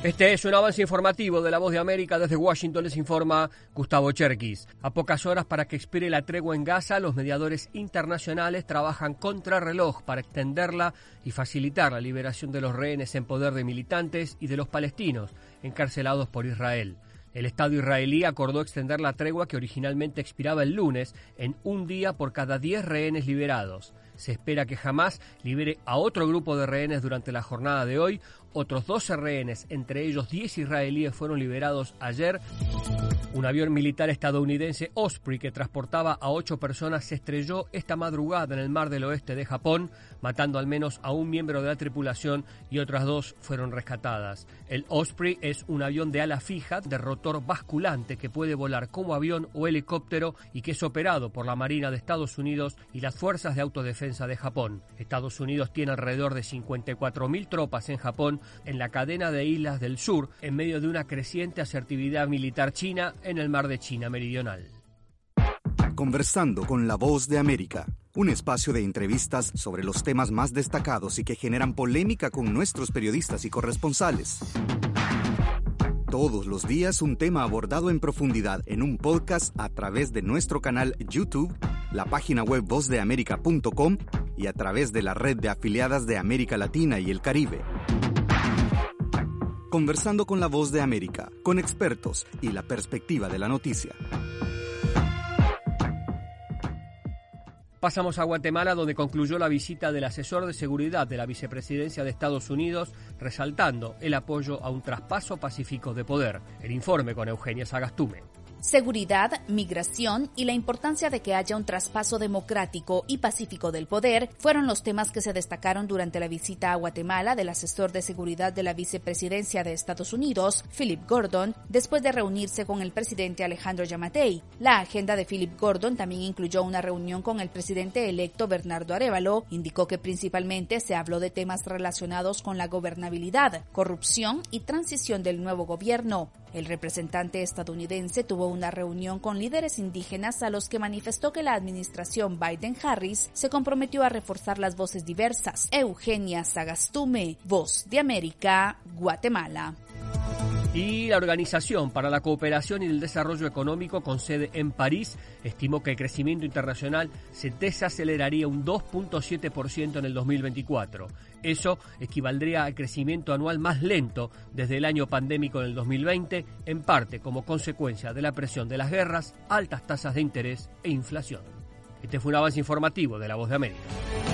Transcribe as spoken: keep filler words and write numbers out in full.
Este es un avance informativo de La Voz de América. Desde Washington les informa Gustavo Cherkis. A pocas horas para que expire la tregua en Gaza, los mediadores internacionales trabajan contra reloj para extenderla y facilitar la liberación de los rehenes en poder de militantes y de los palestinos encarcelados por Israel. El Estado israelí acordó extender la tregua que originalmente expiraba el lunes en un día por cada diez rehenes liberados. Se espera que Hamás libere a otro grupo de rehenes durante la jornada de hoy. Otros doce rehenes, entre ellos diez israelíes, fueron liberados ayer. Un avión militar estadounidense Osprey que transportaba a ocho personas se estrelló esta madrugada en el Mar del Oeste de Japón, matando al menos a un miembro de la tripulación y otras dos fueron rescatadas. El Osprey es un avión de ala fija, de rotor basculante, que puede volar como avión o helicóptero y que es operado por la Marina de Estados Unidos y las Fuerzas de Autodefensa de Japón. Estados Unidos tiene alrededor de cincuenta y cuatro mil tropas en Japón, en la cadena de islas del sur, en medio de una creciente asertividad militar china en el mar de China Meridional. Conversando con La Voz de América, un espacio de entrevistas sobre los temas más destacados y que generan polémica con nuestros periodistas y corresponsales. Todos los días un tema abordado en profundidad en un podcast a través de nuestro canal YouTube, la página web voz de américa punto com y a través de la red de afiliadas de América Latina y el Caribe. Conversando con La Voz de América, con expertos y la perspectiva de la noticia. Pasamos a Guatemala, donde concluyó la visita del asesor de seguridad de la vicepresidencia de Estados Unidos, resaltando el apoyo a un traspaso pacífico de poder. El informe con Eugenia Sagastume. Seguridad, migración y la importancia de que haya un traspaso democrático y pacífico del poder fueron los temas que se destacaron durante la visita a Guatemala del asesor de seguridad de la vicepresidencia de Estados Unidos, Philip Gordon, después de reunirse con el presidente Alejandro Yamatei. La agenda de Philip Gordon también incluyó una reunión con el presidente electo Bernardo Arévalo. Indicó que principalmente se habló de temas relacionados con la gobernabilidad, corrupción y transición del nuevo gobierno. El representante estadounidense tuvo una reunión con líderes indígenas a los que manifestó que la administración Biden-Harris se comprometió a reforzar las voces diversas. Eugenia Sagastume, Voz de América, Guatemala. Y la Organización para la Cooperación y el Desarrollo Económico, con sede en París, estimó que el crecimiento internacional se desaceleraría un dos punto siete por ciento en el dos mil veinticuatro. Eso equivaldría al crecimiento anual más lento desde el año pandémico en el dos mil veinte, en parte como consecuencia de la presión de las guerras, altas tasas de interés e inflación. Este fue un avance informativo de La Voz de América.